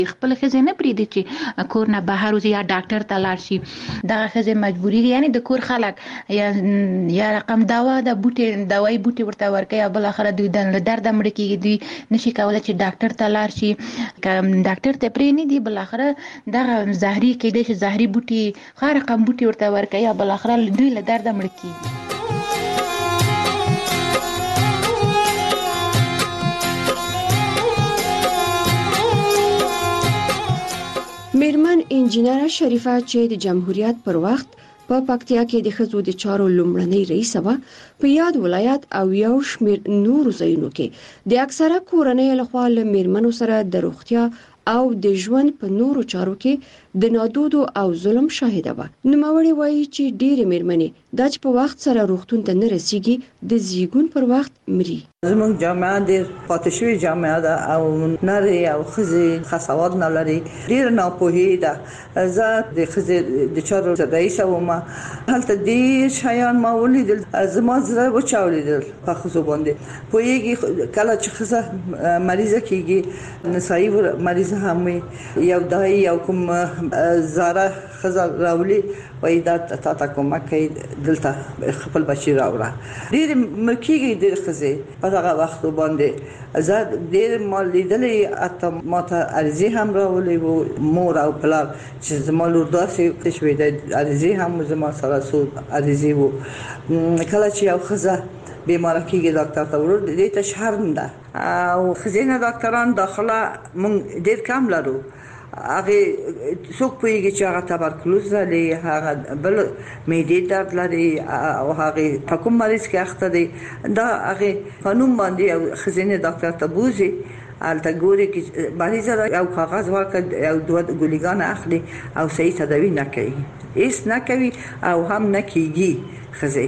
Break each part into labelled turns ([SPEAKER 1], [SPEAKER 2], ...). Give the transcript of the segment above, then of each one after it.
[SPEAKER 1] خپل ښځې نه پریږدي چې کور نه بهر وځي یا ډاکټر ته لاړ شي. دغه ښځې مجبوري یعنی د کور خلک یا رقم دوا د دوايي بوټي ورته ورکوي او بل اخر دوی د درد مړ کیږي، دوی نشي کولای چې ډاکټر ته لاړ شي. ډاکټر ته پرې نه دی، بل اخر دغه زهري کېدای شي زهري بوټي خار رقم بوټي ورته ورکوي او بل اخر دوی له درد مړ کیږي.
[SPEAKER 2] میرمن انجینر شریفه چې د جمهوریت پر وخت په پکتیا کې د ښځو د چارو لومړنۍ رئیسه وه، په یاد ولایت او یو شمېر نورو ځایونو کې د اکثره کورنیو لخوا له میرمنو سره د روغتیا او د ژوند په نورو چارو کې د نادودو او ظلم شاهده وه. نوموړې وایي چې ډېرې میرمنې دا چې په وخت سره روغتون ته نه رسیږي د زیږون پر وخت مري.
[SPEAKER 3] زموږ جامعه ډېر پاتې شوې جامعه ده او نارې او ښځې ښه سواد نه لري، ډېر ناپوهي ده. زه د ښځې د چارو رئیسه وم، هلته ډېر شیان ما ولیدل، زما زړه وچاودېدل په ښځو باندې. پوهېږي کله چې ښځه مریضه کېږي، نسایي مریضه هم وي، یو دای یو کوم زاره ښځه راولي وایي دا تا ته کومک کوي، دلته خپل بچي راوړه. ډېر مړکېږي ډېر ښځې په دغه وخت باندې. زه ډېر ما لیدلې، حتی ما ته عریضې هم راولي وو مور او پلار چې زما لور داسې شوې ده، عریضې هم زما سره څو عریضې وو. کله چې یو ښځه بیماره کېږي ډاکټر ته ورو دې ته شرم ده او ښځینه ډاکټران داخله مونږ ډېر کم لرو. هغه څوک پوهیږي چې هغه تبرکلوز لري، هغه بل معدې درد لري او هغه په کوم مریض کې اخته دي، دا هغه قانون باندې او ښځینه ډاکټر ته بوزي الته ګوري چې مریض او کاغذ ورکړي او دوه ګولګان اخلي او صحیح تداوی نه کوي، هیڅ نه کوي او هم نه کیږي. ښځې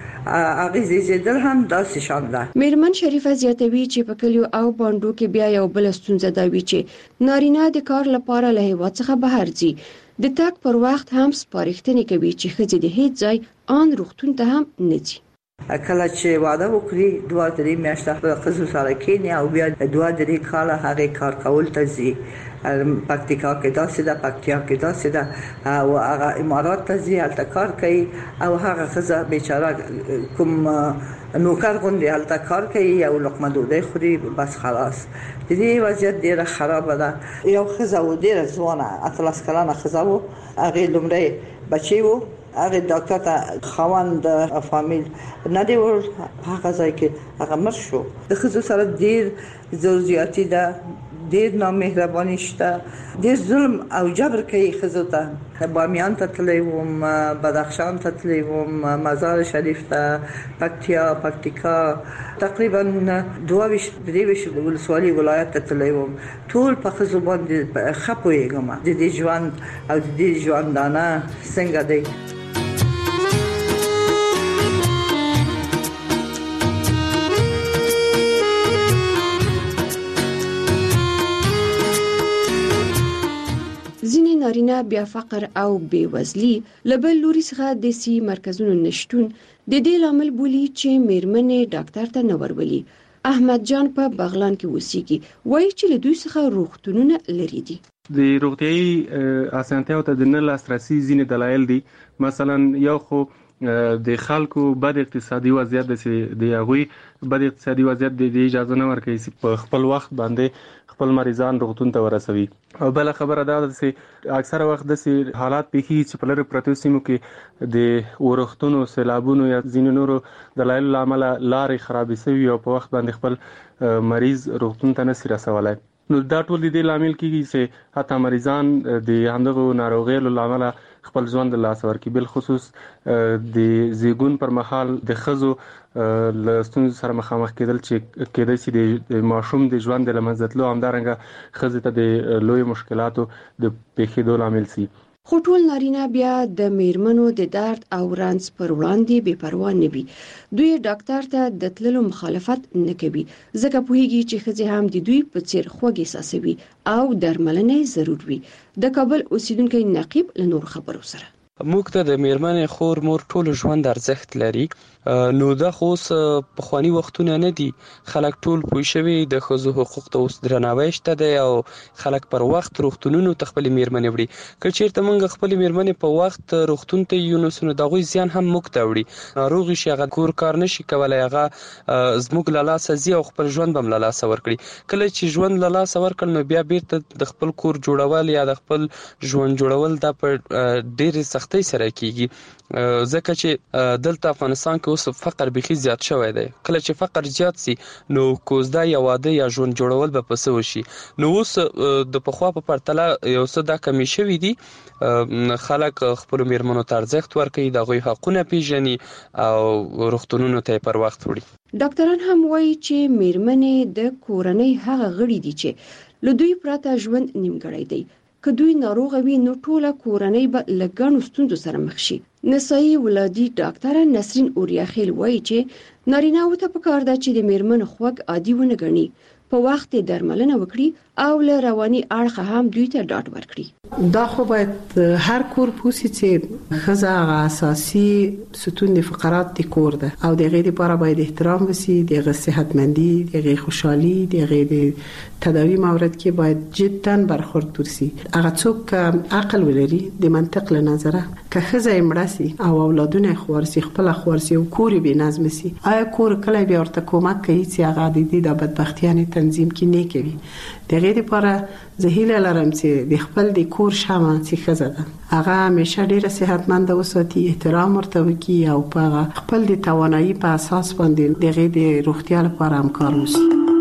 [SPEAKER 3] هغه زیږیدل هم داسې شان ده.
[SPEAKER 2] میرمن شریفه زیاتوي چې په کلیو او بانډو کې بیا یو بل ستونزه دا وی چې نارینه د کار لپاره له هیواد څخه بهر ځي، د تګ پر وخت هم سپارښتنې کوي چې ښځې د هیڅ ځای ان روغتون ته هم نه ځي.
[SPEAKER 3] کله چې واده وکړي 2-3 میاشتې په ښځو سره کېني او بیا 2-3 کاله هغه کار کول ته ځي. پکتیکا کې داسې ده، پکتیا کې داسې ده او هغه امارات ته ځي، هلته کار کوي او هغه ښځه بیچاره کوم نوکر غوندې هلته کار کوي او لقمه ډوډۍ خوري، بس خلاص. د دې وضعیت ډېره خرابه ده. یو ښځه و ډېره ځوانه 18 کلنه ښځه و، هغې لومړی بچی و، هغه ډاکټر ته خاوند فامیل نه دی ور هغه ځای کې هغه مر شو. د ښځو سره ډېر زیاتی ده، ډېر نامهرباني شته، ډېر ظلم او جبر کوي ښځو ته. بامیان ته تللی وم، بدخشان ته تللی وم، مزار شریف ته، پکتیکا تقریبا 22 ولسوالي ولایت ته تللی وم. ټول په ښځو باندې ښه پوهېږم د دې ژوند او د دې ژوندانه څنګه دی.
[SPEAKER 2] ځینې نارینه بیا فقر او بیوزلي له بل لوري څخه د سي مرکزونو نشټون د دې لامل بولي چې میرمنې ډاکټر ته نه ورولي. احمد جان په بغلان کې اوسېږي، وایي چې له دوی څخه روغتونونه لري دي.
[SPEAKER 4] د روغتیايي اسانتیاو ته د نه لاسرسي ځینې دلایل دي. مثلا یو خو د خلکو بد اقتصادي وضعیت د هغوی بد اقتصادي وضعیت د اجازه نه ورکوي چې په خپل وخت باندې خپل مریضان روغتون ته ورسوي. او بل خبره دا ده چې اکثره وخت د حالات پیښیږي چې په لرې پرتو سیمو کې د ورښتونو، سیلابونو یا ځینو نورو دلایلو له امله لارې خرابې شوي او په وخت باندې خپل مریض روغتون ته نشي رسولی. نو دا ټول د دې لامل کېږي چې حتی مریضان د همدغو ناروغیو له امله خپل ژوند له لاسه ورکړي. بالخصوص د زیږون پر مهال د ښځو له ستونزو سره مخامخ کېدل چې کېدای شي د ماشوم د ژوند د له منځه تلو، همدارنګه ښځې ته د لویو مشکلاتو د پیښېدو لامل شي.
[SPEAKER 2] خو ټول نارینه بیا د میرمنو د درد او رنځ پر وړاندې بې پروا نه وي. دوی ډاکټر ته د تللو مخالفت نه کوي، ځکه پوهیږي چې ښځې هم د دوی په څیر خوږ احساسوي او درملنه ضرور وي. د کابل اوسیدونکو نقیب له نور خبرو سره
[SPEAKER 5] موږ ته د میرمنې خور مور ټول ژوند ارزښت لري. نو دا خو په خواني وختونه نه دي، خلک ټول پوه شوي د ښځو حقوق ته اوس درناوی شته دی او خلک پر وخت روغتونونو ته خپل میرمنې وړي. که چیرته موږ خپل میرمنې په وخت روغتون ته یو نو د هغوی زیان هم موږ ته وړي. ناروغ شي هغه کور کار نشي کولای، هغه زموږ له لاسه ځي او خپل ژوند هم له لاسه ورکړي. کله چې ژوند له لاسه ورکړ نو بیا بیرته د خپل کور جوړول یا د خپل ژوند جوړول دا په ډېرې سختۍ سره کیږي، ځکه چې دلته افغانستان کې اوس فقر بيخي زیات شوی دی. کله چې فقر زیات سي نو کوزدا یا واده یا ژوند جوړول به پسه وشي. نو اوس د پخوا په پرتله یو څه دا کمی شوی دي. خلک خپل میرمنو ته ارزښت ورکوي، د هغوی حقونه پیژني او روغتونونو ته پر وخت وړي.
[SPEAKER 2] ډاکټران هم وایي چې میرمنې د کورنۍ هغه غړي دي چې له دوی پرته ژوند نیمګړی دی. که دوی ناروغ وي نو ټوله کورنۍ به له ګڼو ستونزو سره مخ شي. نسایي ولادي ډاکټره نسرین اوریاخیل وایي چې نارینه‌و ته پکار ده چې د میرمنو خوږ عادي ونه ګڼي، په وخت درملنه وکړي او له رواني اړخه هم دوی ته ډاډ ورکړي.
[SPEAKER 6] دا خو باید هر کور پوسی چې ښځه هغه اساسي ستون د فقرات د کور ده او د غیر لپاره باید احترام وسی، د صحتمندي، د خوشحالي، د تداوی مورد کې باید جدا برخورد ورسي. هغه څوک عقل ولري د منطق له نظره که ښځه امراسي او اولادونه خورسي خپل خورسي او کور به نظم سي، آیا کور کله به ورته کومک کوي چې هغه د دې د بدبختیانه تنظیم کې نه کوي. د غیر لپاره زه هیله لرم چې د خپل د کور شمه چې ښځه ده هغه همیشه ډیره صحتمند وساتي، احترام ورته وکړي او په خپل د توانایي په اساس باندې د غیر د روغتیا لپاره هم کار وکړي.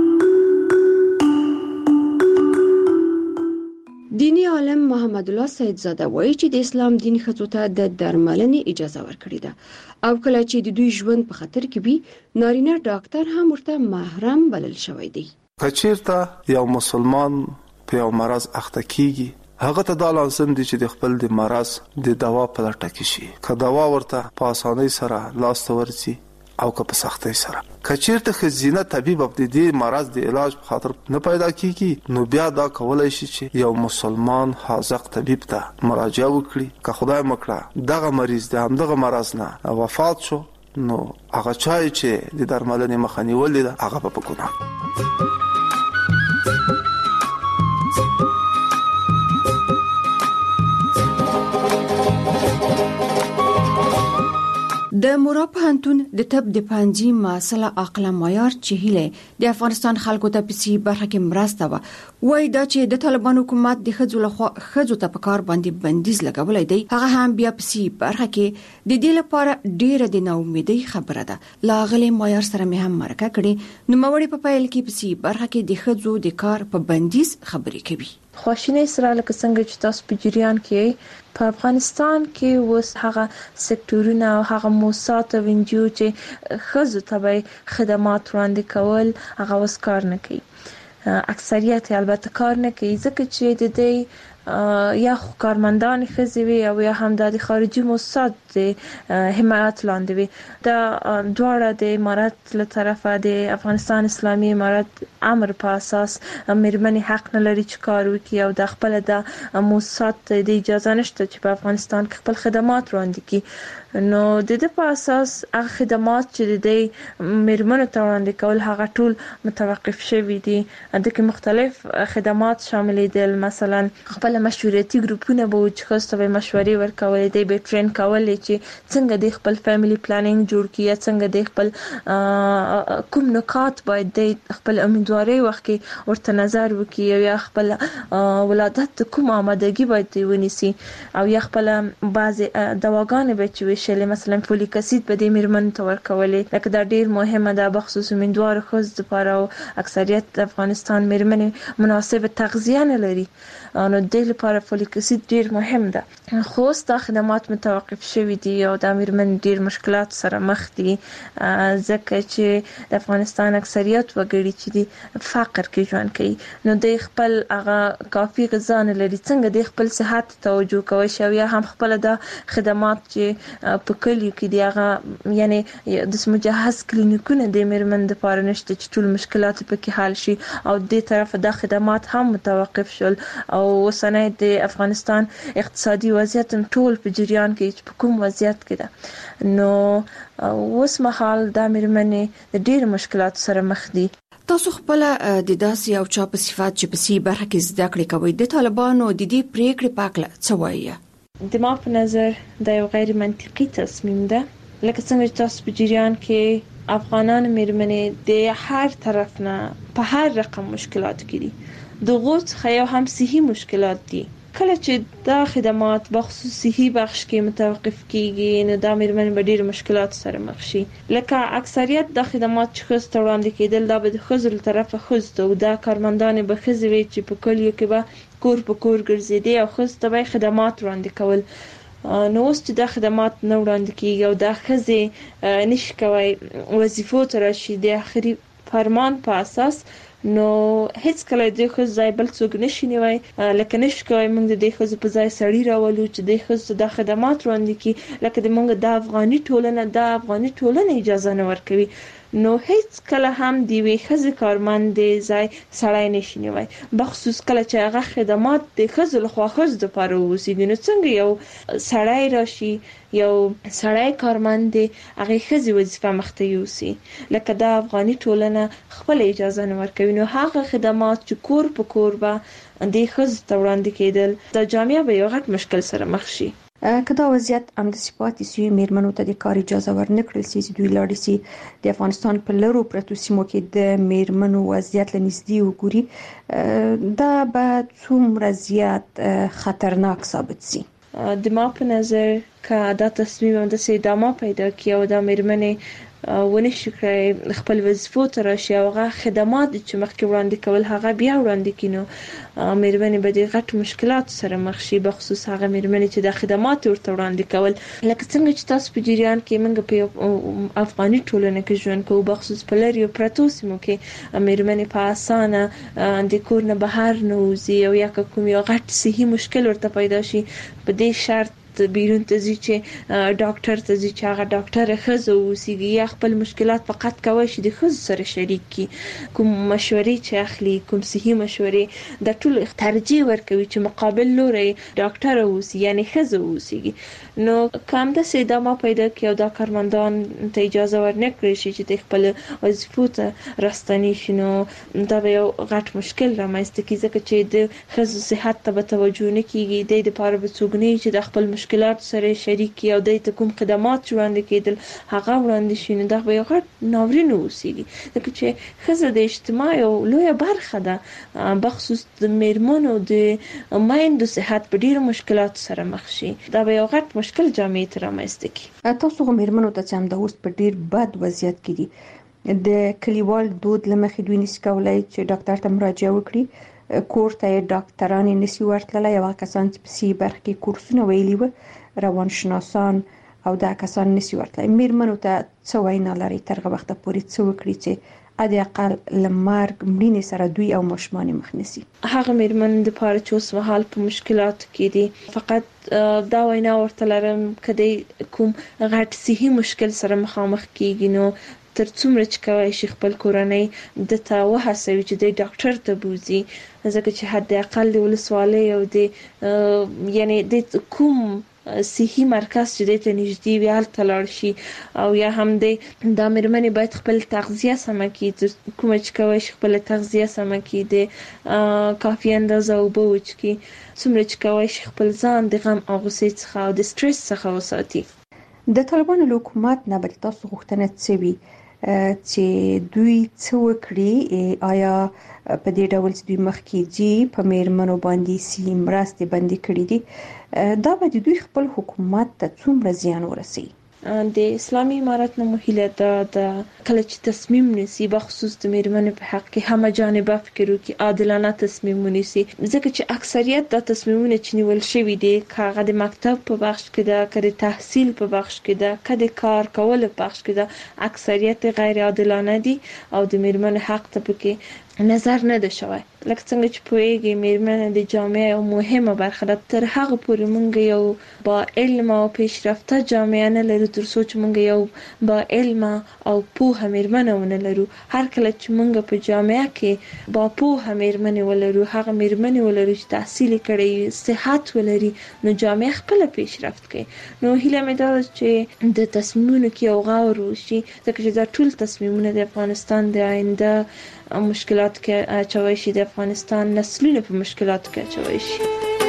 [SPEAKER 2] دینی عالم محمد الله سیدزاده وایي چې د اسلام دین ښځو ته د درملنې اجازه ورکړې ده او کله چې د دوی ژوند په خطر کې وي نارینه ډاکټر هم ورته محرم بلل شوی دی.
[SPEAKER 7] کچیرته یو مسلمان په یو مرض اخته کیږي، هغه ته دا لازم دي چې د خپل د مرض د دوا په لټه کې شي. که دوا ورته په اسانۍ سره لاس ته ورسي او که په سختۍ سره. کچیرته ښځینه طبيب د دې مرض د علاج په خاطر نه پیدا کیږي نو بیا دا کولای شي چې یو مسلمان حاذق طبيب ته مراجعه وکړي. که خدای مکړه دغه مریض د همدغه مرض نه وفات شو نو هغه چای چې د درملنې مخه نیولې ده هغه په ګناه.
[SPEAKER 2] د مورا پوهنتون د طب د پنځي مسله عقله معیار چې هله د افغانستان خلکو ته په سي برخه کې مرسته وای دا چې د طالبان حکومت د ښځو ته په کار باندې بندیز لګولای دی، هغه هم بیا په سي برخه کې د دې لپاره ډیره د ناامیدۍ خبره ده. لاغله معیار سره مې هم مرکه کړي نو موري په پایل کې په سي برخه کې د ښځو د کار په بندیز خبرې کوي.
[SPEAKER 8] خواشینی سره لکه څنګه چې تاسو په جریان کې په افغانستان کې اوس هغه سکتورونه او هغه موسسات او انجیو چې ښځو ته خدمات وړاندې کول هغه اوس کار نه کوي. اکثریت البته کار نه کوي ځکه چې د دې یا کارمندان ښځې وي او یا هم د خارجي موسسات د حمایت لاندې وي. دا دواړه د امارات له طرفه د افغانستان اسلامي امارات امر په اساس میرمنې حق نه لري چې کار وکړي او د خپل د موسسات د اجازه نشته چې په افغانستان کې خپل خدمات وړاندې کړي. نو د دې په اساس هغه خدمات چې د میرمنو ته وړاندې کول هغه ټول متوقف شوي دي. د کې مختلف خدمات شامل دي، مثلا خپل مشورتي ګروپونه به چې خاصه به مشورې ورکولې دي، به ټرین کولې چې څنګه د خپل فیملی پلانینګ جوړ کړي، څنګه د خپل کوم نکات باید د خپل امیدواري وخت کې ورته نظر وکړي یا خپل ولادت کوم آمادګي باید ونیسي او یا خپل بعض دواګانې به چې شلې مثلا فولیک اسید به د میرمنو ته ورکولې. لکه دا ډیر مهمه ده بخصوص امیدوار ښځو لپاره او اکثریت د افغانستان میرمنې مناسب تغذیه نه لري نو د دې لپاره فولیک اسید ډیر مهم ده. خو دا خدمات متوقف شوي دي او د میرمنې ډیر مشکلات سره مخ دي ځکه چې د افغانستان اکثریت وګړي چې د فقر کې ژوند کوي نو د خپل هغه کافي غذا نه لري. څنګه د خپل صحت توجه کوي شو یا هم خپل د خدمات چې په کلیو کې دی هغه یعنی د مجهز کلینیکونه د میرمن د لپاره نشته چې ټول مشکلات پکې حل شي او د طرف د خدمات هم متوقف شول او وسنه اوسنۍ د افغانستان اقتصادي وضعیت ټول په جریان کې په کوم وضعیت کې ده، نو اوس مهال د میرمنې د ډېر مشکلات سره مخ دي.
[SPEAKER 2] تاسو خپل د داسې او چا په صفات چې په سی برخه کې زده کړې کوي د طالبانو د دې پریکړې پاکله څه وایي؟
[SPEAKER 8] د ما په نظر د یو غیر منطقي تصمیم ده، لکه څنګه چې تاسو په جریان کې افغانان میرمنې د هر طرف نه په هر رقم مشکلات کې دي، د غوڅ خیا هم صحي مشکلات دي. کله چې دا خدمات بخصوص صحي بخش کې متوقف کیږي نو دا میرمن به ډېر مشکلات سره مخ شي. لکه اکثریت د خدمات چې خص وړاندې کېدل دا به د خزر طرفه خص ته او دا کارمندان به خزوي چې په کلیو کې به کور په کور ګرځېدي او خص ته به خدمات وړاندې کول. نو اوس چې دا خدمات نه وړاندې کیږي او دا خزه نشي کوي وظیفو ته راشي د اخري فرمان په اساس، نو هیڅ کله د خو ځای بل څوک نشي نیوي، لکه نشي کوي موږ د خو په ځای سړی راولو چې د خو د خدمات وړاندې کی، لکه د موږ د افغاني ټولنه اجازه نه ورکوي. نو هیڅ کله هم دی وی خزه کارمند ځای سړی نشي نیوي، بخصوص کله چې هغه خدمات د خزل خواخوز د پاره وسیږي. نو څنګه یو سړی راشي یو سړی کارمند هغه خزه وظیفه مخته یوسي، لکه د افغاني ټولنه خپل اجازه نه ورکوي. نو هغه خدمات چې کور په کور به د خزه وړاندې کېدل د جامعه به یو غټ مشکل سره مخ شي.
[SPEAKER 2] کدا وضعیت امد صفات سی میرمنو ته د کار اجازه ورنکړل سي چې دوی لاړ سي د افغانستان په لرو پرتو سیمو کې د میرمنو وضعیت لنږدې وګوري، دا به څومره زیات خطرناک ثابت سي؟
[SPEAKER 8] د ما په نظر که دا تصمیم د ادامه پیدا کړي او د میرمنې ونشي کوي خپل وظیفو ته راشي او هغه خدمات چې مخکې وړاندې کول هغه بیا وړاندې کینو میرمنې به د غټ مشکلات سره مخ شي، بخصوص هغه میرمنې چې د خدمات ورته وړاندې کول. لکه څنګه چې تاسو په جریان کې موږ په افغاني ټولنه کې ژوند کوو، بخصوص په لریو پرتو سیمو کې میرمنې په اسانه د کور نه بهر نه وځي او یا کوم یو غټ صحي مشکل ورته پیدا شي په دې شرط بیرون ته ځي چې ډاکټر ته ځي چې هغه ډاکټر خزه وسیږي یا خپل مشکلات فقط کوي چې د خزه سره شریک کی، کوم مشورې چې اخلي کوم صحي مشورې د ټول ترجیح ورکوي چې مقابل لوري ډاکټر وسی یعنی خزه وسیږي. نو کوم د ادامه پیدا کړي او دا کارمندان ته اجازه ورنکړي شي چې د خپل وظیفو ته راستنی شي، نو دا به یو غټ مشکل رامنځته کیږي چې د خزه صحت ته توجه نه کیږي، د لپاره به څوګنی چې د خپل مشکلات سره شریک او د کوم خدمات وړاندې کېدل هغه وړاندې شي، نو دا به یو غټ ناورین وسیږي. ځکه چې خزه د اجتماع یو لوی برخه ده، بخصوص د میرمنو د مایندو صحت په ډیرو مشکلات سره مخ شي، دا به یو غټ مشکل جامعه ته رامنځته کړي.
[SPEAKER 2] تاسو میرمنو ته چې هم د اوس په ډیر بد وضعیت کې دي د کلیوال دود لمخې دوی نس کولای چې ډاکټر ته مراجعه وکړي، کور ته ډاکټران نسی ورتللی، یو کسان چې په سی برخه کې کورسونه ویلي و روانشناسان او دا کسان نسی ورتللی. میرمنو ته څه وینا لري ترغه وخت پورې څه وکړي چې ادي اقل لمرګ مړینې سره دوی او ماشومان مخ نسی؟
[SPEAKER 8] هغه میرمن د پاره چې اوس مهال په مشکلات کې دي فقط دا وینا ورته لرم کدی کوم غټ صحي مشکل سره مخامخ کیږي نو تر څومره چې کوي شي خپل کورنۍ د تا وهڅوي چې د ډاکټر ته بوزي، ځکه چې حد اقل د ولسوالۍ او د یعنی د کوم صحي مرکز چې د ته نږدې وي هلته لاړ شي، او یا هم د میرمنې باید خپل تغذیه سمه کړي، کوم چې کوي شي خپل تغذیه سمه کړي، د کافي اندازه اوبه وڅښي، څومره چې کوي شي خپل ځان د غم او غوسې څخه او د سټرس څخه وساتي.
[SPEAKER 2] د طالبانو حکومت نه بل تاسو غوښتنه څه وي چې دوی څه وکړي؟ آیا په دې ډول چې دوی مخکې ځي په میرمنو باندې سی مرستې بندي کړې دي، دا به دوی خپل حکومت ته څومره زیان ورسوي؟
[SPEAKER 8] د اسلامي امارت نه مهله د کله چې تصمیم نیسي بخصوص د میرمنو په حق کې همه جانبه فکر وکړي، عادلانه تصمیم ونیسي، ځکه چې اکثریت د تصمیمونه چې نیول شوي دي کاغه د مکتب په بخش کې ده، کله تحصیل په بخش کې ده، کله کار کول په بخش کې ده، اکثریت غیر عادلانه دي او د میرمنو حق ته پکې نظر نه ده شوی. لکه څنګه چې پوهیږي میرمن د جامعه یو مهمه برخه ده. تر هغه پورې مونږ یو با علم او پیشرفته جامعه نه لرو تر څو چې مونږ یو با علم او پوهه میرمن ونه لرو. هر کله چې مونږ په جامعه کې با پوهه میرمن ولرو، هغه میرمن ولرو چې تحصیل کړي، صحت ولري، نو جامعه خپل پیشرفت کوي. نو هیله مې ده چې د تصمیمونو کې یو غور وشي، ځکه چې دا ټول تصمیمونه د افغانستان د آینده مشکلات کې اچوي شي، د افغانستان نسلونه په مشکلات کې اچوي شي.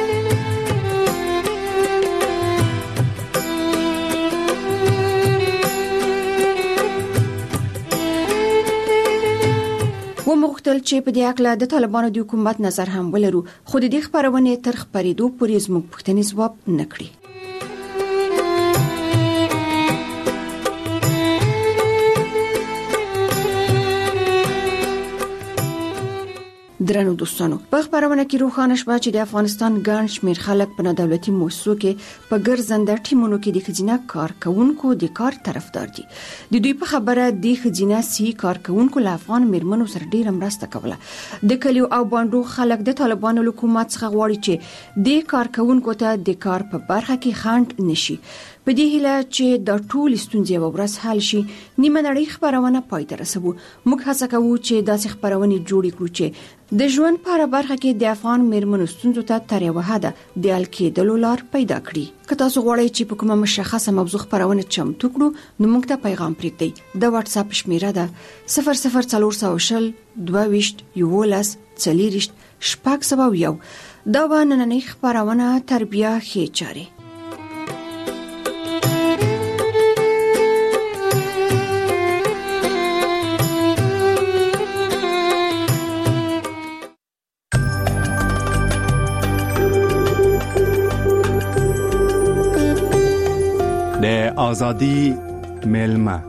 [SPEAKER 2] ومغتل چې په دې اړه د طالبانو د حکومت نظر هم ولرو، خو د دې خبرونه تر خبرېدو پورې زموږ پوښتنې ځواب نکړي. درنو دوستانو، په خبرونه کې روښانه شوه چې د افغانستان ګڼ شمېر خلک په دولتي مؤسسو کې په ګرځنده ټیمونو کې د ښځینه کارکونکو د کار طرفدار دي. د دوی په خبره د ښځینه سي کارکونکو له افغان میرمنو سره ډیره مرسته کوله. د کلیو او باندو خلک د طالبانو حکومت څخه غواړي چې د کارکونکو ته د کار په برخه کې خنډ نشي. په دې هیله چې د ټول ستونزې ورځ حل شي، نیمه نړۍ خبرونه پای ته رسوو. موږ هڅه کوو چې داسې خبرونه جوړ کړو چې د ژوند په اړه برخه کې د افغان میرمنو ستونزو ته تر یوه حده د حل کېدلو لار پیدا کړي. که تاسو غواړئ چې په کومه مشخصه موضوع خبرونه چمتو کړو، نو موږ ته پیغام پرېږدئ. د واتس اپ شمیره ده 00420 22 11 40 601. دا به نننۍ خبرونه تربیه ښې چارې.
[SPEAKER 9] آزادی میلمه.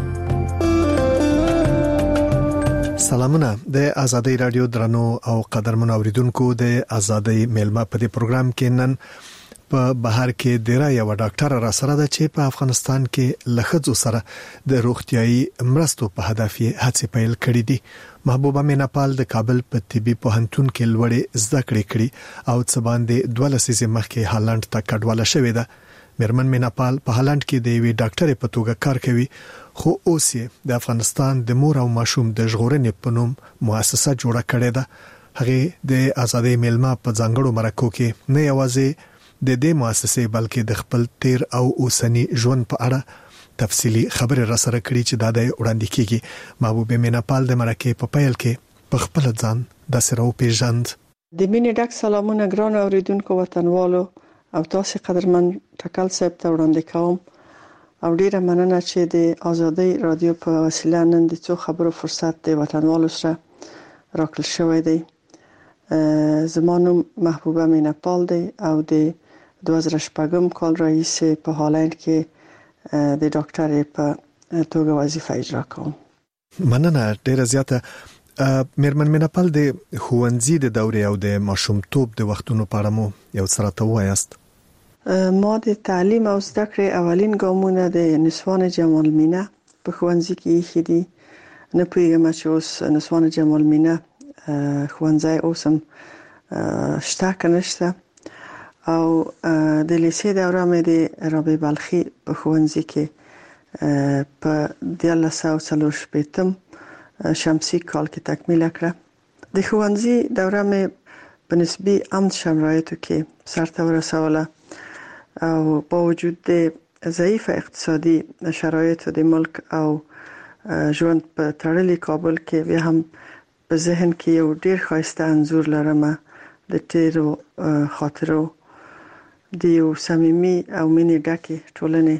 [SPEAKER 10] سلامونه. د آزادی رادیو درنو او قدرمن اوریدونکو، د آزادی میلمه په دې پروګرام کې نن په بهر کې ډیره یو ډاکټر را سره ده چې په افغانستان کې لخصو سره د روغتيایي مرستو په هدف یې هڅې پیل کړې دي. محبوبه میناپال د کابل په طبي پوهنتون کې لوړې زده کړې کړې او څه باندې 12 سیزه مخکې هالند ته کډواله شوې ده. میرمن میناپال په هالند کې د یوې ډاکټر په توګه کار کوي، خو اوس یې د افغانستان د مور او ماشوم د ژغورنې په نوم مؤسسه جوړه کړې ده. هغه د آزادۍ میلمه په ځانګړو مرکو کې نه یوازې د دې مؤسسې بلکې د خپل تیر او اوسنی ژوند په اړه تفصیلی خبره را سره کړي چې دا د وړاندې کیږي. محبوبه میناپال د مرکې په پیل کې په خپل ځان د سره پیژند.
[SPEAKER 6] د مینې ډک سلامونه ګران اوریدونکو وطنوالو او تاسو قدرمن ټکل صاحب ته وړاندې کوم او ډیره مننه چې د آزادۍ رادیو په وسیله نن د څو خبرو فرصت د وطنوالو سره راکړل شوی دی. زمانو محبوبه میناپال دی او د 2014 کال رئیس په هالند کې د ډاکټر په توګه وظیفه اجرا کوم.
[SPEAKER 10] مننه ډیره زیاته. میرمن میناپال د ښوونځي د دورې او د ماشومتوب د وختونو په اړه مو یو څه راته وایاست.
[SPEAKER 6] ما د تعلیم او زده کړې اولین ګامونه د نسوان جمال مینه په ښوونځي کې ایښي دي. نه پوهیږم چې اوس نسوان جمال مینه ښوونځی اوس هم شته که نشته. او د لیسې دوره مې د رابعه بلخي په ښوونځي کې په 1940 شمسي کال کې تکمیل کړه. د ښوونځي دوره مې په نسبی امن شرایطو کې سرته ورسوله او با وجود د ضعیف اقتصادي شرایطو د ملک او ژوند په تړلي کابل کې بیا هم په ذهن کې یو ډیر ښایسته انځور لرم د تیرو خاطرو د یو صمیمي او مینې ډکې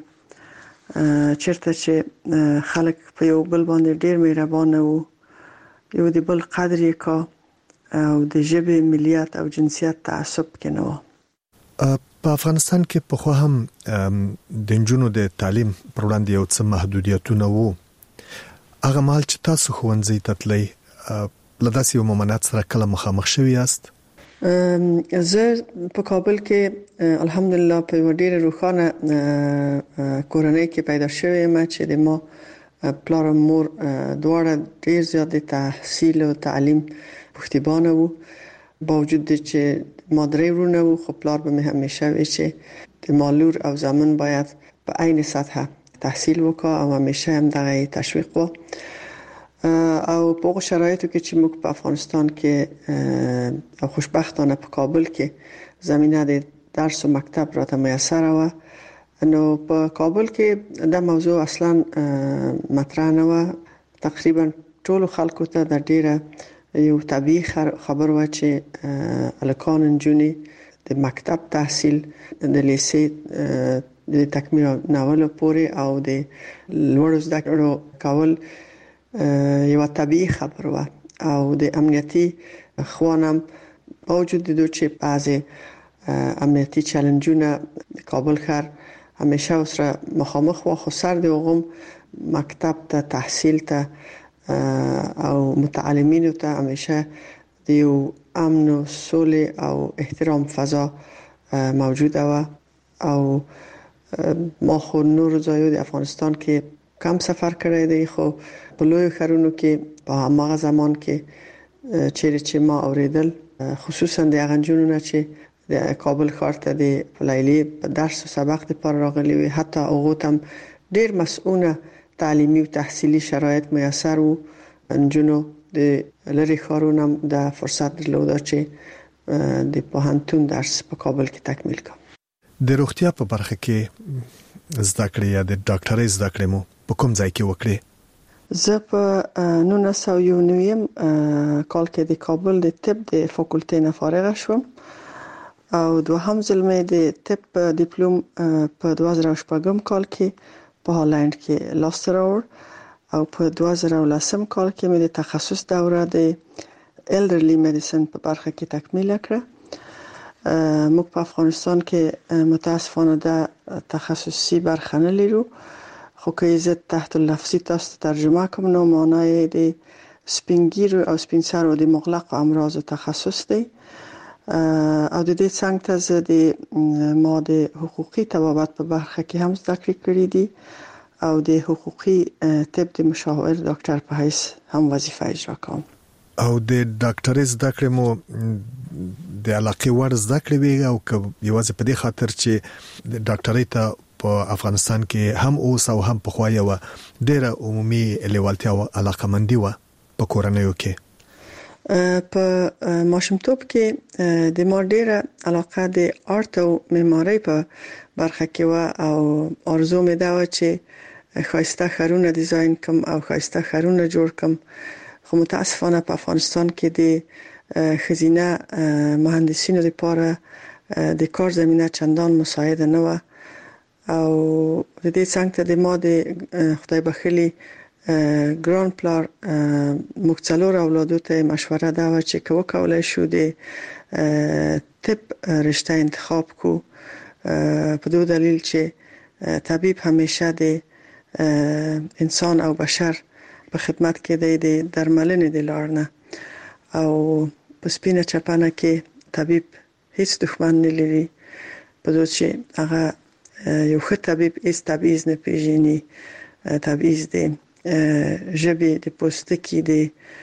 [SPEAKER 6] ټولنې چیرته چې خلک په یو بل باندې ډیر مهربان وو، یو د بل قدر یې کا او د ژبې، ملیت او جنسیت تعصب کې نه و.
[SPEAKER 10] په افغانستان کې په خو هم د نجونو د تعلیم پر وړاندې یو څه محدودیتونه وو. هغه مال چې تاسو ښوونځي ته تلئ له داسې یو ممانعت سره کله مخامخ شوي یاست؟
[SPEAKER 6] زه په کابل کې الحمدلله په ډیره روښانه کورنۍ کې پیدا شوې یم چې د ما
[SPEAKER 9] پلار او مور دواړه ډیر زیات د تحصیل او تعلیم پښتیبانه وو. باوجود چې ما 3 ورونه وو، خو پلار به مې همیشه وی چې د مالور او زامن باید په عین سطح تحصیل وکړي او همیشه هم دغه تشویق وو. او په هغه شرایطو کې چې موږ په افغانستان کې او خوشبختانه په کابل کې زمينه د درس او مکتب راته میسر و، نو په کابل کې د موضوع اصلا مطرح نه و. تقریبا ټول خلکو ته د ډیره یو طبيعي خبر و چې الکان انجونی د مکتب تحصیل د لیسې د تکمیل ناول پورې او د لوړ زده کړو کول یو طبيعي خبر و. او د امنیتي خوانم باوجود د چې بعضی امنیتي چالنجونه د کابل ښار همیشه سره مخامخ و، خو سر د وغم مکتب ته تحصیل ته او متعلمینو ته همیشه د یو امن او صلح او احترام فضا موجوده و. او ما خو نور ځایو د افغانستان کې کم سفر کړی دی، خو په لوی ښارونو کې په هغه زمان کې چې ما اوریدل، خصوصا د هغه جنونه چې د کابل ښار ته د فلایلی په درس او سبق لپاره راغلي وي، حتی هغه تم ډیر مسؤونه تعلیمي او تحصیلي شرایط میسر وو. انجونو د لری ښارونو د فرصت درلوده چې د پوهنتون درس په کابل کې تکمیل کړي.
[SPEAKER 10] د روغتیا په برخه کې زده کړې یا د ډاکټرۍ زده کړې مو په کوم ځای کې وکړې؟
[SPEAKER 9] زه په 1999 کال کې د کابل د طب د فاکولټې نه فارغ شوم او دوهم ځل مې د طب ډیپلوم په 2014 کال کې په هالند کې لاسته راوړ او په 2010 کال کې مې د تخصص دوره د elderly medicine په برخه کې تکمیل کړه. موږ په افغانستان کې متاسفانه د تخصصي برخه نه لرو، خو که زه تحت اللفظي تاسو ترجمه کوم نو معنی د سپینګیر او سپینسرو د مغلق امراض تخصص دی. او د دې څنګه ته زه د ماده حقوقي طبابت په برخه کې هم زده کړې دي او د حقوقي طب د مشاور ډاکټر په حیث هم وظیفه اجرا کوم.
[SPEAKER 10] او د ډاکټرۍ زده کړې مو د علاقې وړ زده کړې وي او یوازې په دې خاطر چې د ډاکټرۍ ته په افغانستان کې هم اوس او هم په خوايه و ډېره عمومي لیوالتیا او علاقمندي و په کورنیو کې؟
[SPEAKER 9] په ماشومتوب کې د ما ډېره علاقه د آرت او معمارۍ په برخه کې و او ارزو مې دا و چې خاصه ښارونه ډیزاین کوم او خاصه ښارونه جوړ کوم. خو متاسفانه په افغانستان کې د خزینه مهندسینو لپاره د کار زمينه چندان مساعده نه و او د دې څنګه د ما د خدای بخښلي ګران پلار مختلور اولادو ته مشوره دا و چې کوو کولای شو د طب رشته انتخاب کو، په دوه دلیل چې طبيب همیشه د انسان او بشر په خدمت کې دی د درملنې د لار نه او په سپینه چپانه کې طبيب هیڅ دښمن نه لري، په دوه چې هغه یو ښه طبيب هیڅ تبعیض نه پیژني، تبعیض دی ژبې د پوستکي د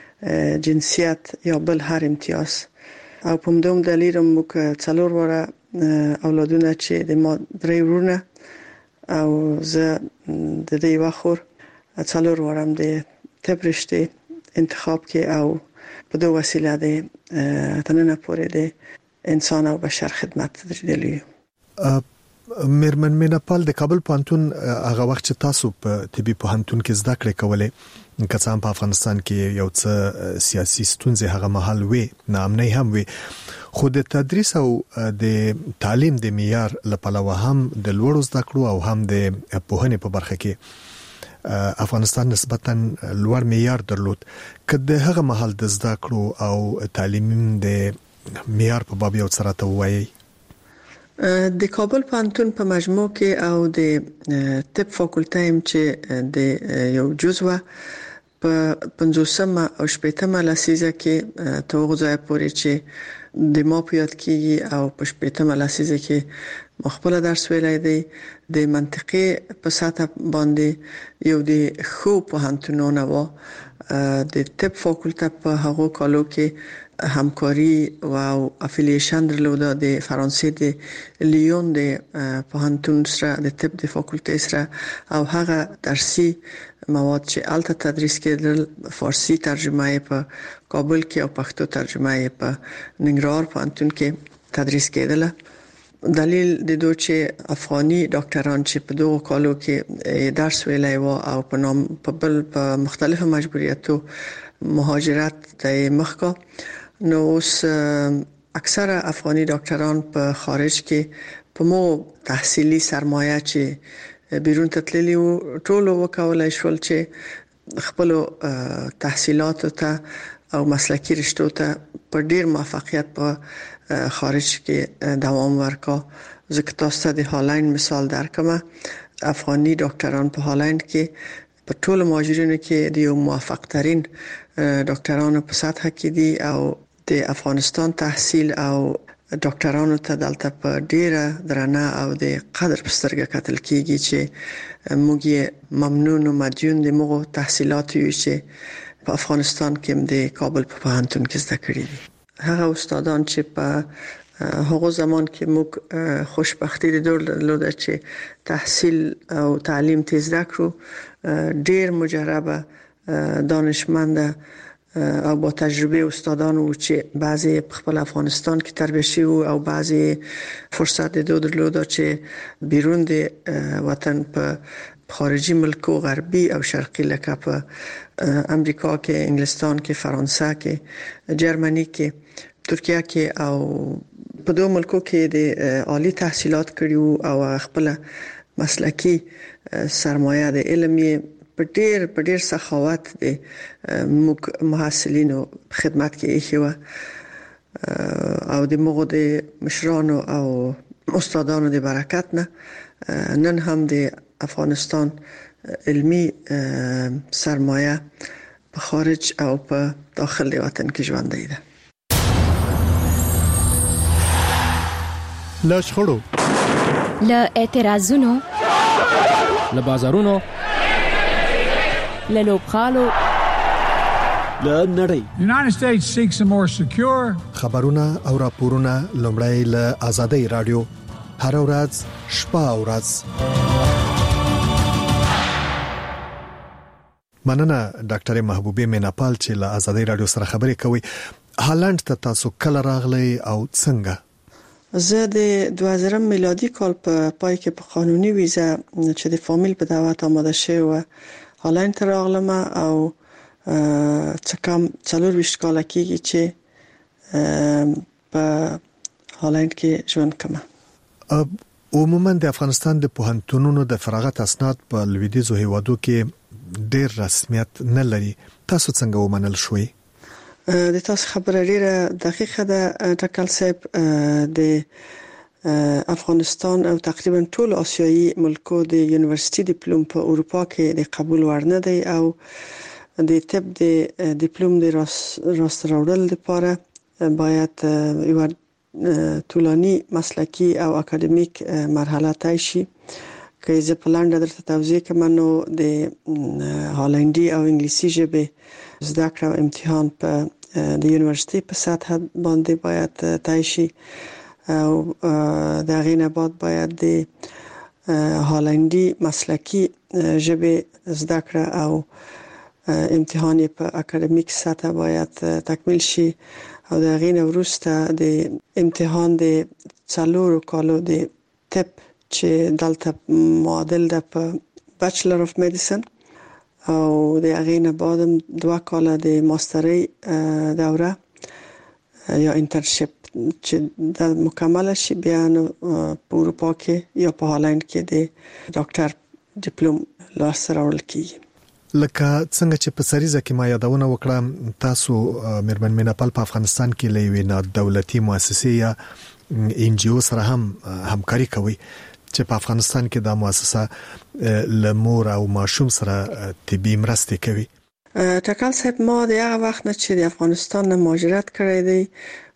[SPEAKER 9] جنسیت یا بل هر امتیاز. او په دوم دلیل موږ څلور وره اولادونه چې د ما 3 ورونه او زه د دې واخور څلور ورم د طب رشته انتخاب کې او په دوه وسیله د تننه پورې د انسان او بشر خدمت درلودلی.
[SPEAKER 10] میرمن میناپال د کابل پوهنتون هغه وخت چې تاسو په طبي پوهنتون کې زده کړې کولې که څنګه په افغانستان کې یو څه سیاسي ستونزې هغه مهال وي، ناامنۍ هم وي، خو د تدریس او د تعلیم د معیار لپاره هم د لوړو زده کړو او هم د پوهنې په برخه کې افغانستان نسبتاً لوړ معیار درلود. که د هغه مهال د زده کړو او تعلیم د معیار په باب یو څه راته وایي؟
[SPEAKER 9] د کابل پوهنتون په مجموع کې او د طب فاکولټه چې د یو جزوه په 50مه او 60مه لسیزه کې توغه ځای پورې چې د ما په یاد کېږي او په شپږمه لسیزه کې مخبل درس ویلای دی د منطقي په سطح باندې یو د خو په هنتونونه و د طب فاکولته په هغو کالو کې همکاري او افیلیشن درلوده د فرانسې د لیون د پوهنتون سره د طب د فاکولته سره او هغه درسي مواد چې الته تدریس کېدل فارسی ترجمه په کابل کې او پښتو ترجمه په ننګرهار پوهنتون کې تدریس کېدله. دلیل د دوی چې افغاني ډاکټران چې په دغو کالو کې درس ویلای و او په مختلفو مجبوریتو مهاجرت ته مخکا نو اوس اکثره افغاني ډاکټران په خارج کې په مو تحصیلي سرمایه چې بیرون تللی و ټول وکولای شول چې خپل تحصیلات ته او مسلکی رشتو ته په ډیر موفقیت په خارج کې دوام ورکا. ځکه تاسو د هالند مثال درکمه افغاني ډاکټران په هالند کې په ټول مهاجرینو کې د یو موفق ترين ډاکټرانو په سطح کې دي او د افغانستان تحصیل او ډاکټرانو ته دلته په ډیره درنه او د قدر په سترګه کتل کیږي چې موږ ممنون او مدیون د موږ تحصیلات یو چې په افغانستان کې د کابل په پوهنتون کې زده کړی دي. هغه استادان چې په هغه زمان کې موږ خوشبختی درلوده چې تحصیل او تعلیم تیز کړو ډیر مجربه دانشمند او با تجربه استادان و چې بعضی په خپل افغانستان کې تربیه شوی او بعضی فرصت درلوده چې بیرون د وطن په خارجي ملکو غربي او شرقي لکه په امریکا کې انګلستان کې فرانسه کې جرمني کې ترکیه کې او په دوه ملکو کې د عالی تحصیلات کړیو او خپل مسلکی سرمایه د علمي په ډیر سخاوت د محصلینو خدمت کې ایښه او د موږ د مشرانو او استادانو د برکت نه نن هم د افغانستان علمی سرمایه په خارج او په داخل د وطن کې ژوندۍ ده.
[SPEAKER 10] لا شخړو
[SPEAKER 11] لا اعتراضونو
[SPEAKER 12] لا بازارونو
[SPEAKER 11] لا لوبخالو
[SPEAKER 12] لا نړۍ.
[SPEAKER 13] United States seeks a more secure
[SPEAKER 10] خبرونه او راپورونه لومړی له آزادۍ رادیو هر ورځ شپه او ورځ. مننه ډاکټر محبوبه میناپال چې له آزادۍ رادیو سره خبرې کوي. هالند ته تاسو کله راغلی او څنګه؟
[SPEAKER 9] زه د 2000 میلادي کال په پای کې په قانوني ویزه چې د فامیل په دعوت آماده شوی و هالند ته راغلم او څه کم 24 کال کېږي چې په هالند کې ژوند کوم.
[SPEAKER 10] عموما د افغانستان د پوهنتونونو د فراغت اسناد په لویدیځو هیوادو کې ډیر رسمیت نه لري. تاسو څنګه ومنل شوي؟
[SPEAKER 9] د تاسو خبره ډیره دقیقه ده ټاکل صاحب. د افغانستان او تقریبا ټول آسیایي ملکو د یونیورسيټي ډیپلوم په اروپا کې د قبول وړ نه دی او د طب د ډیپلوم د راست راوړل لپاره باید یو طولانی مسلکی او اکاډمیک مرحله طی شي. که زه په لاندې درته توضیح کوم نو د هالندي او انګلیسي ژبه زده کړه امتحان په د یونیورسيټي په سطح باندې باید طی شي او د غینه بعد باید د هالندي مسلکی ژبه زده کړه او امتحان په اکاډمیک سطح باید تکمیل شي او د غینه وروسته د امتحان د 4 کالو د طب چې دلته معادل ده په بچلر اف میډیسن او د غینه بعد 2 کاله د ماستری دوره یا انټرنشپ چې د مکمل شي بیا په اروپا کې یا په هالند کې د ډاکټر ډیپلوم لاسته راوړل کیږي.
[SPEAKER 10] لکه څنګه چې په سریزه کې ما یادونه وکړه تاسو مېرمن میناپال په افغانستان کې لوي نه دولتي مؤسسې یا ان جی او سره هم همکاري کوي چې په افغانستان کې دا مؤسسه لمور او ماشوم سره طبي مرسته کوي.
[SPEAKER 9] ټاکل صاحب ما د هغه وخت نه چې د افغانستان نه مهاجرت کړی دی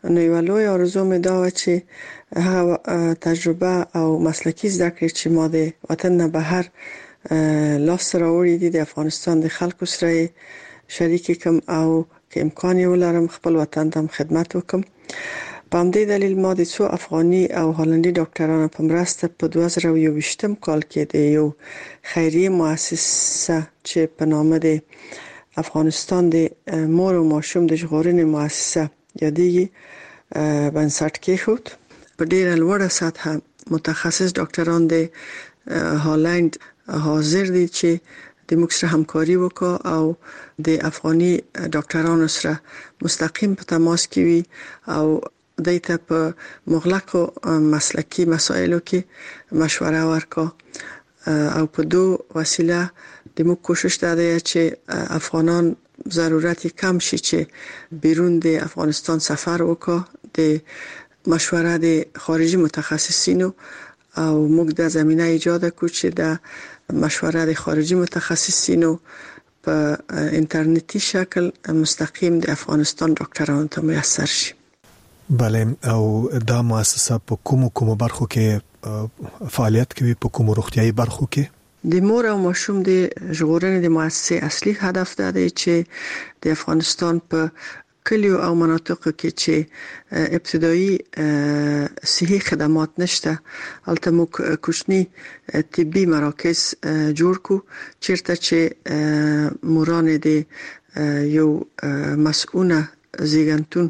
[SPEAKER 9] نو یو لوی آرزو مې دا و چې هغه تجربه او مسلکی زده کړې چې ما د وطن نه بهر لاس راوړې دي د افغانستان د خلکو سره شریک کوم او که امکان یې ولرم خپل وطن ته خدمت وکم. په همدې دلیل ما د څو افغاني او هالندي ډاکټرانو په مرسته په 2021 کال کې د یو خیریه مؤسسه چې په نامه د افغانستان د مور او ماشوم د ژغورنې مؤسسه یادېږي بنسټ کېښود. په ډیره لوړه سطحه متخصص ډاکټران د هالند حاضر دي چې د موږ سره همکاري وکړي او د افغاني ډاکټرانو سره مستقیم په تماس کې وي او دایته په مغلقو مسلکی مسایلو کې مشوره ورکړي او په دوه وسیله د موږ کوشش ده چې افغانان ضرورت کم شي چې بیرون د افغانستان سفر وکړي د مشوره د خارجي متخصصینو او موږ د زمينه ایجاد کړو چې د مشوره د خارجي متخصصینو په انټرنیټي شکل مستقیم د افغانستان ډاکټرانو ته میسر شي.
[SPEAKER 10] بله او دا مؤسسه په کومو برخو کې فعالیت کوي؟ په کومو روغتيایي برخو کې؟
[SPEAKER 9] د مور او ماشوم د ژغورنې د مؤسسې اصلي هدف ده چې د افغانستان په کلیو او مناطقو کې چې ابتدایي صحي خدمات نشته البته موږ کوچني طبي مراکز جوړ کو چیرته چې موران د یو مسؤونه زیګنتون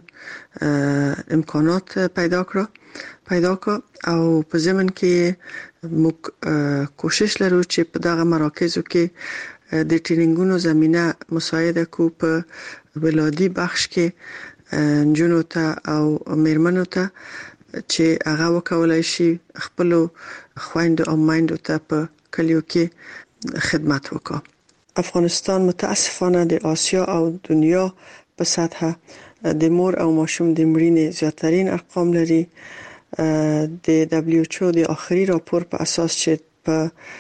[SPEAKER 9] امکانات پیدا کړ او په ضمن کې موږ کوشش لرو چې په دغه مراکزو کې د ټریننګونو زمينه مساعده کو په ولادي بخش کې جنونو ته او میرمنو ته چې هغه وکولای شي خپل خويندو او مایندو ته په کلیو کې خدمت وکړي. افغانستان متاسفانه د آسیا او دنیا په سطحه د مور او ماشوم د مړینې زیاترین ارقام لري. د WHO د آخري راپور په اساس چې په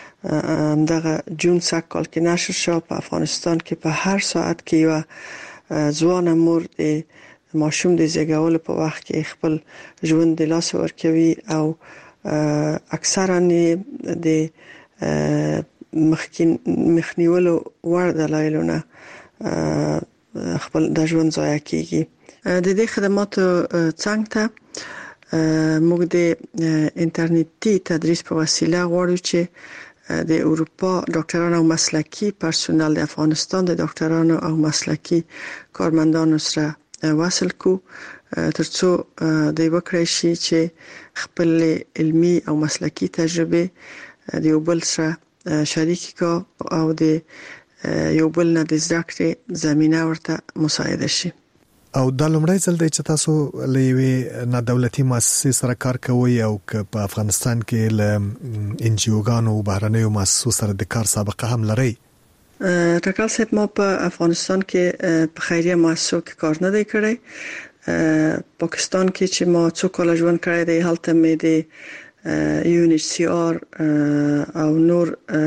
[SPEAKER 9] دغه جون سکال کې نشر شو په افغانستان کې په هر ساعت کې یو ځوان مور د ماشوم د زیږولو په وخت کې خپل ژوند د لاس ورکوي او اکثرا د مخنیولو وړ دلایلونه خپل د ژوند ضایع کیږي. د دې خدماتو څنګه ته موږ د انټرنیټي تدریس په وسیله غواړو چې د اروپا ډاکټرانو او مسلکی پرسونل د افغانستان د ډاکټرانو او مسلکی کارمندانو سره وصل کو ترڅو د وکړای شي چې خپل علمي او مسلکی تجربه د یو بل سره شریک کو او د یو بل نه د زده کړې زمينه ورته مساعده شي.
[SPEAKER 10] او د لومړی ځل د چې تاسو لوي نه دولتي مؤسسې سره کار کوي او په افغانستان کې ل انجیوګانو او بهرنیو مؤسسو سره د کار سابقه هم لري؟
[SPEAKER 9] ټاکل صاحب ما په افغانستان کې په خیریه مؤسسو کې کار نه دی کړی. پاکستان کې چې ما څو کال ژوند کړی دی هلته مې د UNHCR او نور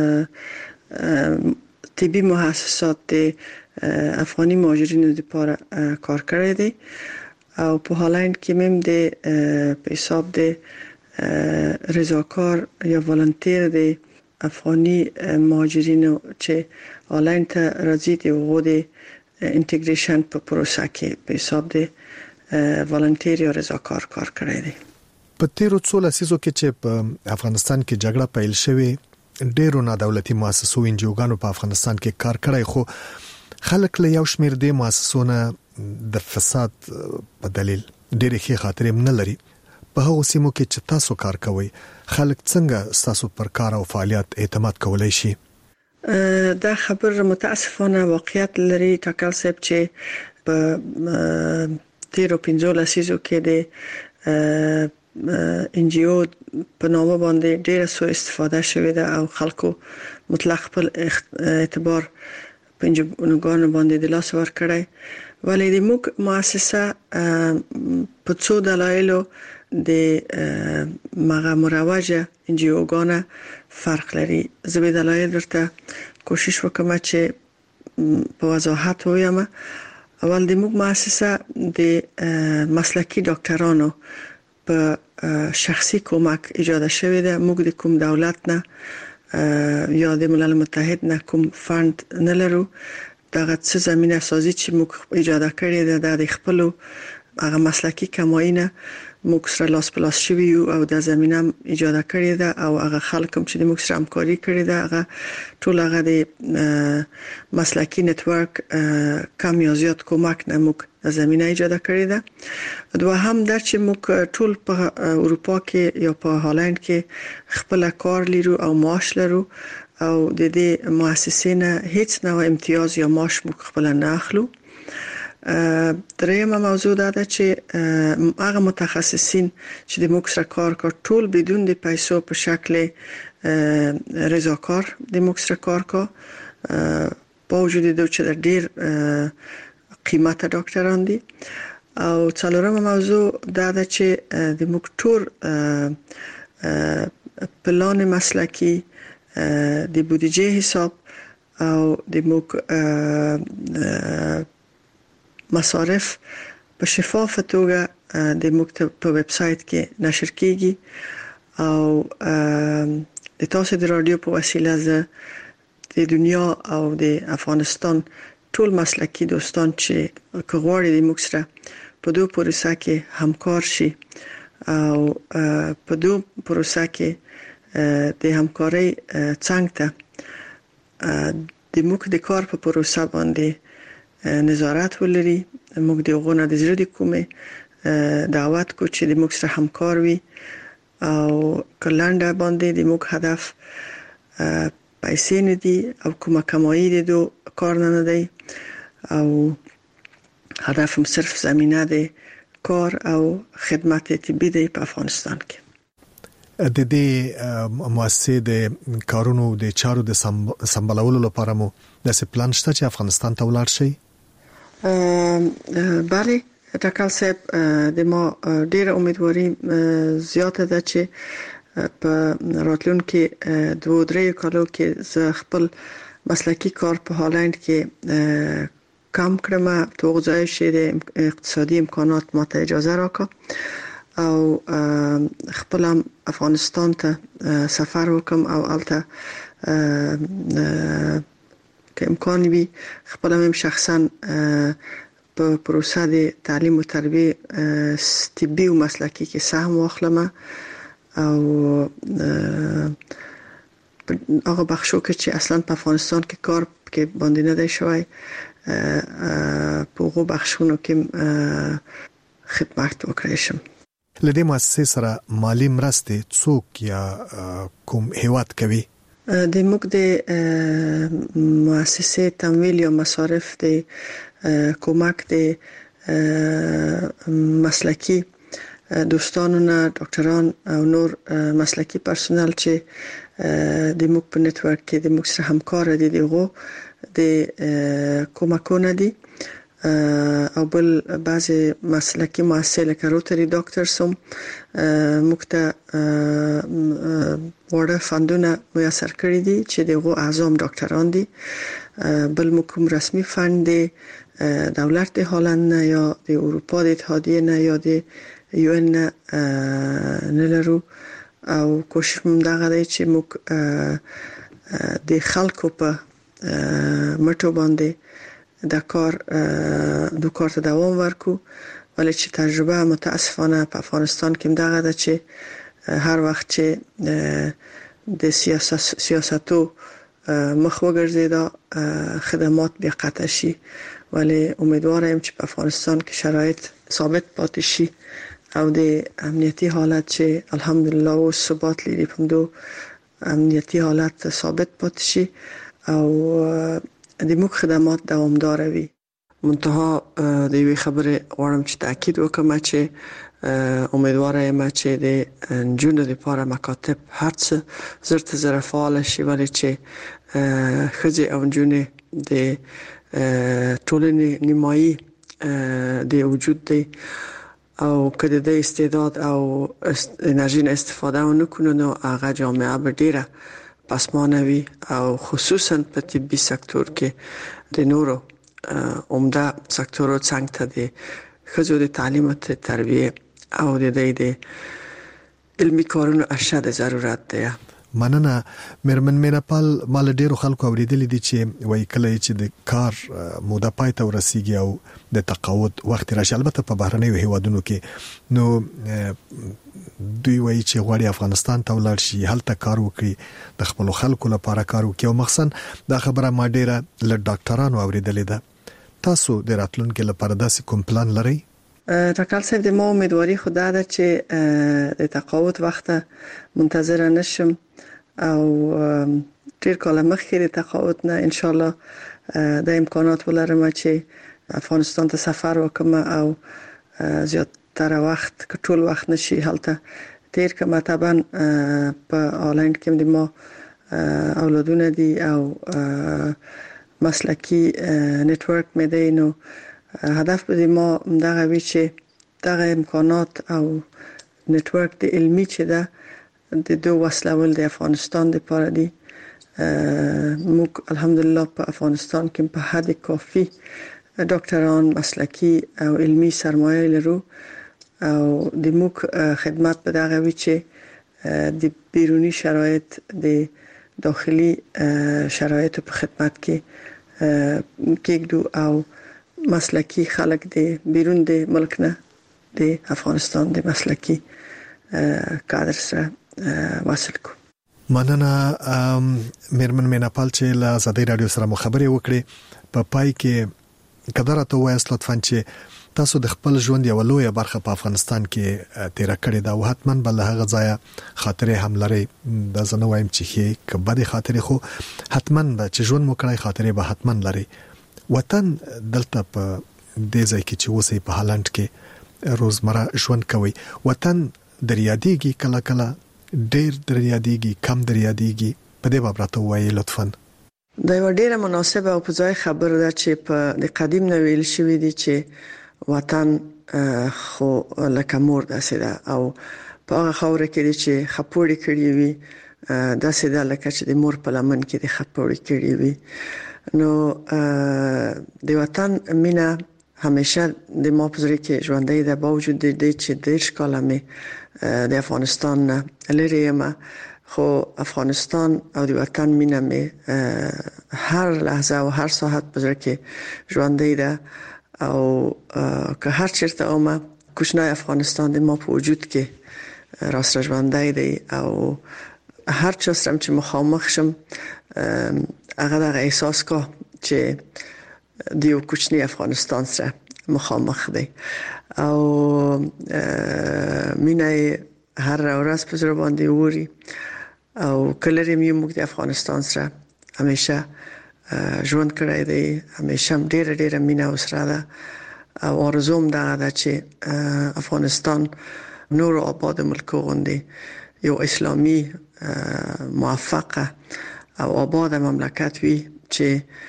[SPEAKER 9] طبي مؤسسات د افغاني مهاجرینو لپاره کار کړی دی او په هالند کې مم د په حساب د رضاکار یا والنتیر د افغاني مهاجرینو چې هالند ته راځي د وغوډ انټیګریشن په پروسه کې په حساب د والنتیر یا رضاکار کار کړی دی.
[SPEAKER 10] په تیرو څو لسیزو کې چې په افغانستان کې جګړه پیل شوه ډیرو نادولتي مؤسسو انجیوګانو په افغانستان کې کار کړی خو خلک له یو شمېر د مؤسسونو د فساد په دلیل ډېرې ښې خاطرې نه لري. په هغه سیمو کې چې تاسو کار کوئ خلک څنګه تاسو پر کار او فعالیت اعتماد کولای شي؟
[SPEAKER 9] دا خبر متاسفانه واقعیت لري ټاکل صاحب چې په تیرو 15 لسیزو کې د NGO په نامه باندې ډېر سو استفاده شوې ده او خلکو مطلق خپل اعتبار په NGO باندې د لاس ور کړی. ولې د موږ مؤسسه په څو دلایلو د مغه مروجه NGO غانه فرق لري. زه دلایل درته کوشش وکم چې په وضاحت وایم. اول د موږ مؤسسه د مسلکي ډاکټرانو په شخصي کومک ایجاد شوې ده. موږ د کوم دولت نه یا د ملل متحد نه کوم فند نه لرو. دغه څه زمينه سازي چې موږ ایجاد کړې ده د خپل هغه مسلکي کماینه موږ سره لاس په لاس شوي یو او د زمينه ایجاد کړې ده او هغه خلک چې د موږ سره همکاري کړې ده هغه ټول هغه د مسلکي نتورک کم یا زیات کومک نه موږ د زمينه ایجاد کړې ده. دوهم دا چې موږ ټول په اروپا کې یا په هالند کې خپل کار لرو او معاش لرو او د دې مؤسسې نه هیڅ نوع امتیاز یا معاش موږ خپل نه اخلو. درېمه موضوع دا ده چې هغه متخصصین چې د موږ سره کار کوي ټول بدون د پیسو په شکل رضاکار د موږ سره کار کوي با وجود د چې ډیر قیمته ډاکټران دي. او څلورمه موضوع دا ده چې د موږ ټول پلان مسلکي د بودیجه حساب او د موږ مصارف په شفافه توګه د موږ په ویب سټ کې نشر کیږي او د تاسو د رادیو په وسیله زه د دنیا او د افغانستان ټول مسلکي دوستان چې کغواړي د موږ سره په دوه پروسه کې همکار شي او په دوه پروسه کې د همکارۍ څنګ ته د موږ د کار په پروسه باندې نظارت ولري. موږ د غوونه د زړه د کومه دعوت کو چې د موږ سره همکار وي او کلانډه باندې د موږ هدف پیسې نه دي او کومه کمایي د دو کار نه دی او هدف هم صرف زمينه د کار او خدمات طبي دی په افغانستان کې.
[SPEAKER 10] د دې مؤسسې د کارونو د چارو د سمبالولو لپاره مو د پلان شته چې افغانستان ته ولاړ شي؟
[SPEAKER 9] بله ټاکل صاحب د ما ډیره امیدواري زیاته ده چې په راتلونکي 2-3 کالو کې زه خپل مسلکي کار په هالند کې کم کړم تو ځای شي د اقتصادي امکانات ماته اجازه راکړه او خپل افغانستان ته سفر وکم او البته که امکان وي خپل هم شخصا په پروسه د تعلیم او تربیه طبي او مسلکي کې سهم واخلم او هغه بخشو کې چې اصلا په افغانستان کې کار کې باندې نه دی شوی په هغه بخشونو کې خدمت وکړم.
[SPEAKER 10] لدې مؤسسې سره مالی مرستې څوک یا کوم هیواد کوي؟
[SPEAKER 9] د موږ د مؤسسې تمویل یا مصارف د کومک د مسلکي دوستانو نه ډاکټران او نور مسلکي پرسونل چې د موږ په نتورک کې د موږ سره همکار دي دغه د کومکونه دي او بل بعضی مسلکي مؤسسې لکه روټري ډاکټرز هم موږ ته وړه فندونه میسر کړی دي چې دغه اعظم ډاکټران دي. بل موږ کوم رسمي فند دی دولت د هالند نه یا د اروپا د اتحادیه نه یا د یو ان نه لرو او کوشش موږ دغه دی چې موږ د خلکو په مټو باندې د کار ته دوام ورکو ولی چې تجربه متاسفانه په افغانستان کې دغه ده چې هر وخت چې د سیاستو مخ وګرځیدا خدمات بیا قطع شي ولی امیدوارم چې په افغانستان کې شرایط ثابت پاتې شي او د امنیتي حالت چې الحمدلله او ثبات لري په دو امنیتي حالت ثابت پاتې شي او د موږ خدمات دوامدار وي. منتها د یوې خبرې غواړم چې تاکید وکړم چې امیدواره یم چې د نجونو لپاره مکاتب هر څه زر ته زر فعال شي ولی چې ښځې او نجونې د ټولنې نیمایي د وجود دی او که د استعداد او انرژي نه استفاده ونکړو نو هغه جامعه به ډیره پسمانه وي او خصوصا په طبي سکتور کې د نورو عمده سکتورو څنګه ته د ښځو د تعلیم او تربیه او د علمي کارونو اشد ضرورت دی.
[SPEAKER 10] مننه میرمن میناپال. مال ډیرو خلکو اوریدلې دي چې وای کله چې د کار موده پای ته ورسیږي او د تقاعد وخت راشي، البته په بهرنیو هیوادونو کې نو دوی وایي چې غواړي افغانستان ته ولاړ شي، هلته کار وکړي، د خپل خلکو لپاره کار وکړي. او مخصن دا خبره ما ډیره له ډاکټرانو اوریدلې ده. تاسو د راتلونکو لپاره داسې کوم پلان لرئ؟
[SPEAKER 9] ټاکل صاحب د ما امیدواري خدا ده چې د تقاعد وخت منتظر نشم او ډیر کال مخکې د تقاعد نه ان شاء الله د امکانات ولرم چې افغانستان ته سفر وکم او زیاتره وخت ټول وخت نشي هلته تیر کما. طبعا په آنلاین کې د ما اولادونه دي او مسلکی نتورک مې دی، نو هدف به ما دغه وی چې دغه امکانات او نتورک د علمي چې ده د دوه وسلول د افغانستان لپاره دي. موږ الحمدلله په افغانستان کې په حد کافي ډاکټران مسلکی او علمي سرمایه لرو او د موږ خدمت په دغه وی چې د بیرونی شرایط د داخلي شرایط په خدمت کې کېږو او مسلکی خلک د بیرون د ملک نه د افغانستان د مسلکی کادر سره وصل کو.
[SPEAKER 10] مننه میرمن میناپال چې له آزادۍ رادیو سره مخابره وکړي. په پای کې قدرت وایست لطفاً چې تاسو د خپل ژوند یو لویه برخه په افغانستان کې تیر کړې ده او حتماً بل هغه ځای خاطره هم لري. دا زنه وایم چې کبه خاطره خو حتماً به چې ژوند مو کړی خاطره به حتماً لري. وطن دلته په دې ځای کې چې اوسې په هالند کې روزمره ژوند کوي، وطن دریادیږي، کله کله ډېر دریادیږي، کم دریادیږي، په دې بابت وایي لطفاً.
[SPEAKER 9] دا یو ډیره مناسبه او په ځای خبره ده چې په د قدیم نو ویل شوی دی چې وطن خو لکه مور داسې ده او په هغه خوره کې چې خپوړی کړی وي داسې ده لکه چې د مور په لمن کې د خپوړی کړی وي. نو د وطن مینا همیشه د ما په زړه کې ژوندۍ ده، باوجود د دې چې ډېر کاله مې د افغانستان نه لرې یم، خو افغانستان او د وطن مینا مې هر لحظه او هر ساعت په زړه کې ژوندۍ ده او که هر چیرته اومه کوچنی افغانستان د ما په وجود کې راسره ژوندۍ دی او هر چا سره چې مخامخ شم هغه دغه احساس کا چې د یو کوچنی افغانستان سره مخامخ دی او مینه هر ورځ په زړه باندې ووري او کله یې موږ د افغانستان سره همیشه ژوند کړی دی، همیشه ډېر مینه وسره ده او ارزوم ده چې افغانستان نور آباد ملک غوندي یو اسلامي موفقه او آباد مملکت وي چې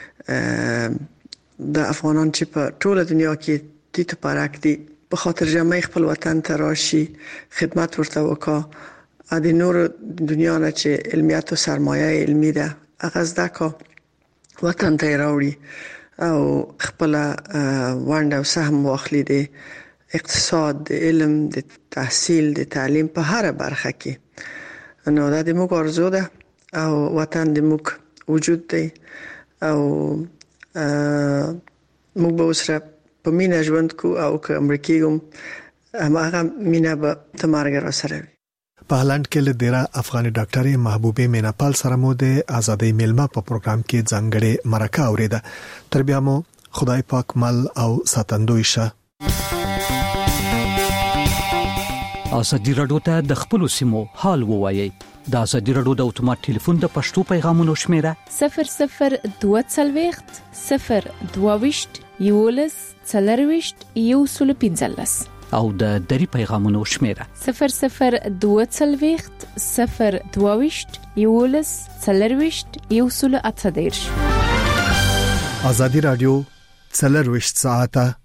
[SPEAKER 9] د افغانان چې په ټوله دنیا کې د تپارک دي په خاطر جمعي خپل وطن ته راشي، خدمت ورته وکړي، ا د نور دنیا نه چې علمیت او سرمایه علمي ده هغه زده کا وطن ته راوړي او خپل ونډه او سهم واخلي د اقتصاد، د علم، د تحصیل، د تعلیم په هر برخه کې. نو دا د موږ ارزو ده او وطن د موږ وجود دی او موږ به سره په مینا ژوند کو او که امریکایوم هغه مینا به تمارګ را سره وي.
[SPEAKER 10] په هالند کې له ډیره افغاني ډاکټرې محبوبه میناپال سره مو د آزادۍ میلمه په پروګرام کې ځانګړې مرکه اوریده. تر بیا مو خدای پاک مل او ساتندوی شه.
[SPEAKER 14] آزادۍ رادیو ته د خپل سیمو حال ووایي. د آزادۍ رادیو د اتومات ټلیفون د پښتو پیغامونو شمیره
[SPEAKER 11] 0022 022 11 40
[SPEAKER 14] او د دری پیغامونو شمیره
[SPEAKER 11] 0022 022 11 40
[SPEAKER 10] آزادۍ رادیو 24 ساعته